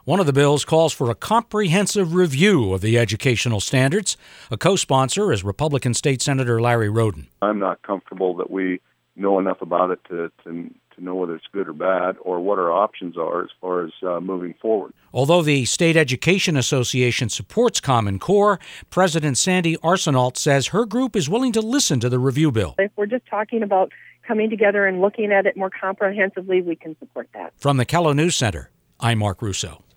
One of the bills calls for a comprehensive review of the educational standards. A co-sponsor is Republican State Senator Larry Roden. I'm not comfortable that we know enough about it to know whether it's good or bad or what our options are as far as moving forward. Although the State Education Association supports Common Core, President Sandy Arsenault says her group is willing to listen to the review bill. If we're just talking about coming together and looking at it more comprehensively, we can support that. From the Kello News Center, I'm Mark Russo.